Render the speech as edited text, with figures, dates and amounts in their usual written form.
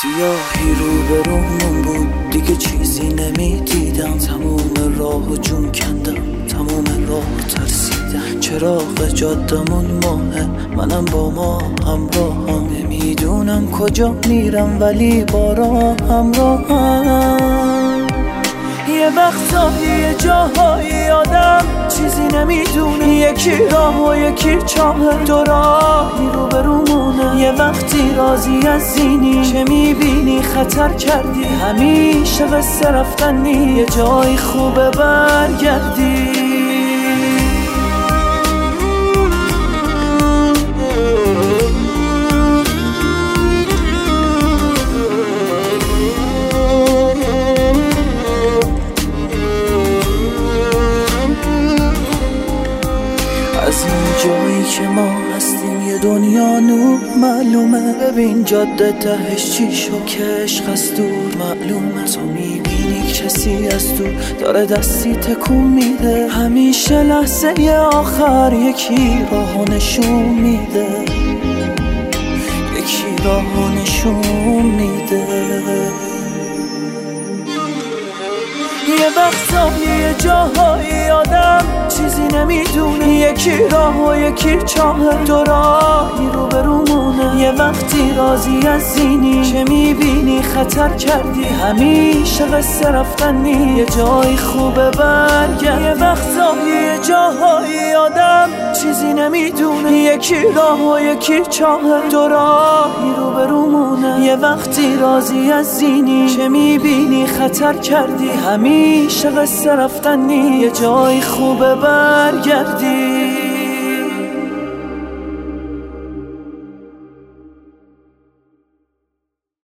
سیاهی رو برومون بود دیگه چیزی نمیدیدم، تموم راه و جون کندم، تموم راه ترسیدم. چراغ جادمون ماهه، منم با ما همراهم، نمیدونم کجا میرم ولی با راه همراهم. یه وقتایی یه جاهایی آدم چیزی نمیدونه، یکی راه و یکی چاه، دو راهی رو برومونه. یه وقتی راضی از اینی که میبینی خطر کردی، همیشه قصه رفتنی، یه جای خوبه برگردی. از این جایی که ما هستیم یه دنیا نور معلومه، ببین جاده تهش چی شو که عشق از دور معلومه. تو میبینی کسی از دور داره دستی تکون میده، همیشه لحظه آخر یکی راهو نشون میده، یکی راهو نشون میده. یه وقتایی یه جاهایی آدم چیزی نمیدونه، یکی راه و یکی چاه، دو راهی رو برومونه. یه وقتی راضی از اینی که میبینی خطر کردی، همیشه قصه رفتنی، یه جای خوبه برگردی. یه وقتایی یه جاهایی آدم چیزی نمیدونه، یکی راه و یکی چاه، دو راهی رو برومونه. یه وقتی راضی از اینی که میبینی خطر کردی، همیشه قصه رفتنی، یه جای خوبه برگردی.